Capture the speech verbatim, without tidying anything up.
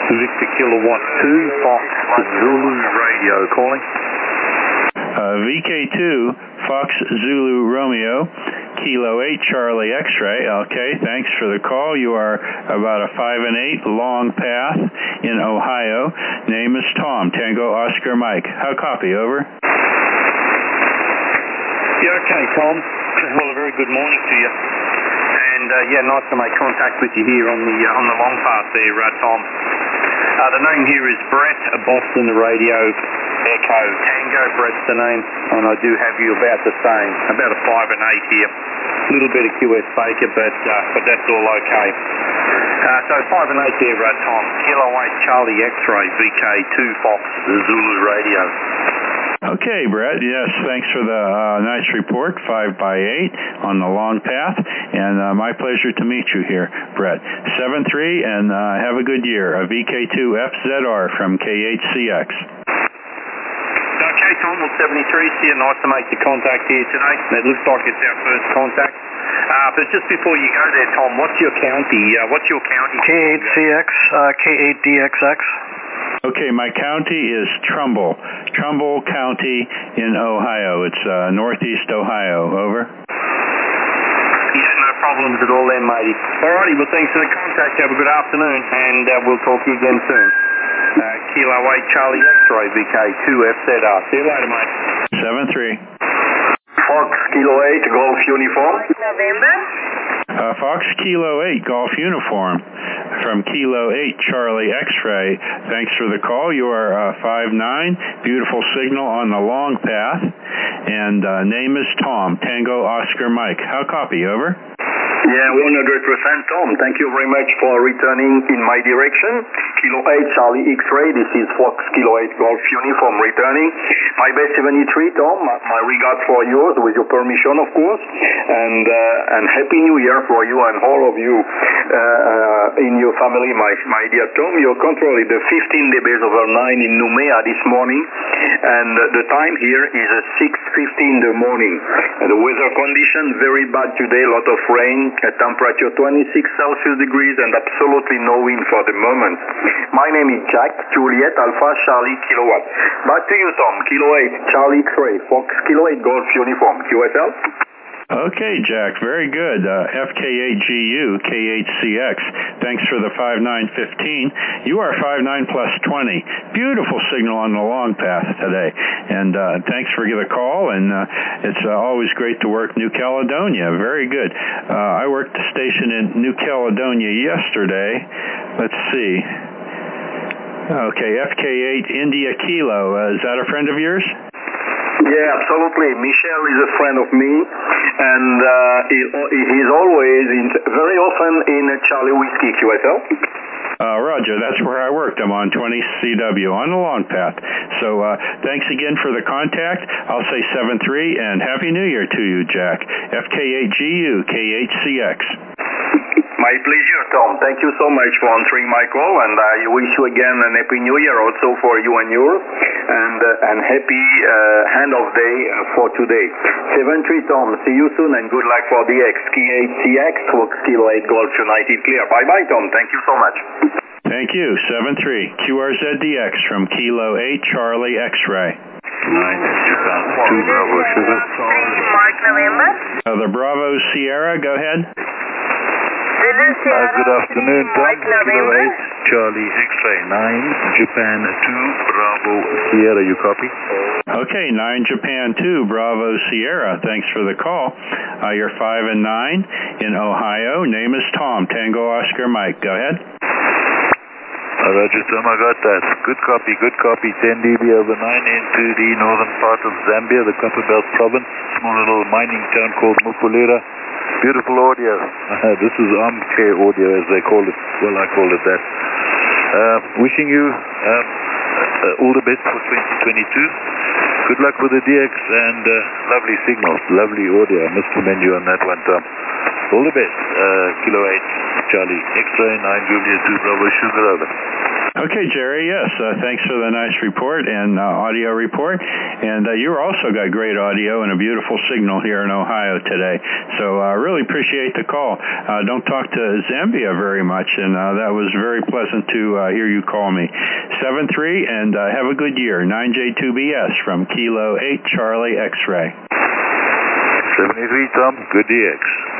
Victor Kilowatt two, Fox Zulu Radio calling. Uh, V K two, Fox Zulu Romeo, Kilo eight, Charlie X-ray. Okay, thanks for the call. You are about a five and eight long path in Ohio. Name is Tom, Tango Oscar Mike. How copy, over? Yeah, okay, Tom. Well, a very good morning to you. And uh, yeah, nice to make contact with you here on the uh, on the long path there, uh, Tom. Uh, the name here is Brett, Boston Radio Echo Tango. Brett's the name, and I do have you about the same, about a five and eight here. A little bit of Q S Baker, but uh, but that's all okay. Uh, so five and eight there, uh, Tom. Kilo eight Charlie X-ray V K two Fox Zulu Radio. Okay, Brett, yes, thanks for the uh, nice report, five by eight on the long path, and uh, my pleasure to meet you here, Brett. seven three, and uh, have a good year. A V K two F Z R from K H C X. Okay, Tom, well, seventy-three, see you. Nice to make the contact here today. It looks like it's our first contact. Uh, but just before you go there, Tom, what's your county? Uh, what's your county? K eight C X, uh, K eight D X X. Okay, my county is Trumbull, Trumbull County in Ohio. It's uh, northeast Ohio. Over. Yeah, no problems at all then, matey. Alrighty, well, thanks for the contact. Have a good afternoon, and uh, we'll talk to you again soon. Uh, Kilo eight Charlie X-ray V K two F Z R. See you later, mate. seven three. Fox Kilo eight Golf Uniform. November. Uh, Fox Kilo eight Golf Uniform from Kilo eight Charlie X-ray. Thanks for the call. You are uh, five nine. Beautiful signal on the long path. And uh, name is Tom, Tango Oscar Mike. How copy, over? Yeah, one hundred percent Tom. Thank you very much for returning in my direction. Kilo eight Charlie X-ray. This is Fox Kilo eight Golf Uniform returning. My base seventy-three, Tom. My, my regards for yours, with your permission, of course. And uh, and Happy New Year for you and all of you uh, uh, in your family, my my dear Tom. Your control is the fifteen dBs over nine in Numea this morning. And uh, the time here is uh, six fifteen in the morning. And the weather condition very bad today, a lot of rain. A temperature twenty-six Celsius degrees and absolutely no wind for the moment. My name is Jack, Juliet, Alpha, Charlie, Kilowatt. Back to you, Tom. Kilo eight, Charlie X-ray, Fox Kilo eight Golf Uniform, Q S L. Okay, Jack, very good. Uh, F K eight G U, K H C X. Thanks for the five nine fifteen. You are five nine plus twenty. Beautiful signal on the long path today. And uh, thanks for the call, and uh, it's uh, always great to work New Caledonia. Very good. Uh, I worked the station in New Caledonia yesterday. Let's see. Okay, F K eight India Kilo. Uh, is that a friend of yours? Yeah, absolutely. Michel is a friend of me, and uh, he, he's always, in, very often in Charlie Whiskey Q S L. Uh, Roger, that's where I worked. I'm on twenty C W on the long path. So uh, thanks again for the contact. I'll say seven three, and Happy New Year to you, Jack. F K eight G U, K H C X. My pleasure, Tom. Thank you so much for answering my call, and I wish you again an Happy New Year also for you and yours, and uh, and happy uh, end of day uh, for today. seven three, Tom. See you soon, and good luck for the X. K H C X, Fox Kilo eight Golf United Clear. Bye-bye, Tom. Thank you so much. Thank you. seven three. Q R Z D X from Kilo eight Charlie X-ray. nine Japan two Bravo Sugar. Mark November. Uh, the Bravo Sierra, go ahead. Uh, good afternoon, Tom. Kilo eight, Charlie X-ray nine, Japan two, Bravo Sierra, you copy? Okay, nine Japan two, Bravo Sierra. Thanks for the call. Uh, you're five and nine in Ohio. Name is Tom, Tango Oscar Mike. Go ahead. Uh, Roger, Tom, I got that. Good copy, good copy. ten D B over nine into the northern part of Zambia, the Copperbelt province. Small little mining town called Mupulira. Beautiful audio. Uh, this is armchair audio, as they call it. Well, I call it that. Uh, wishing you um, uh, all the best for twenty twenty-two. Good luck with the D X and uh, lovely signals, lovely audio. I must commend you on that one, Tom. All the best. Uh, Kilo eight, Charlie X-ray nine, Julia two, Bravo Sugar, over. Okay, Jerry, yes, uh, thanks for the nice report and uh, audio report. And uh, you also got great audio and a beautiful signal here in Ohio today. So I uh, really appreciate the call. Uh, don't talk to Zambia very much, and uh, that was very pleasant to uh, hear you call me. seven three, and uh, have a good year. nine J two B S from Kilo eight Charlie X-Ray. seventy-three, Tom. Good D X.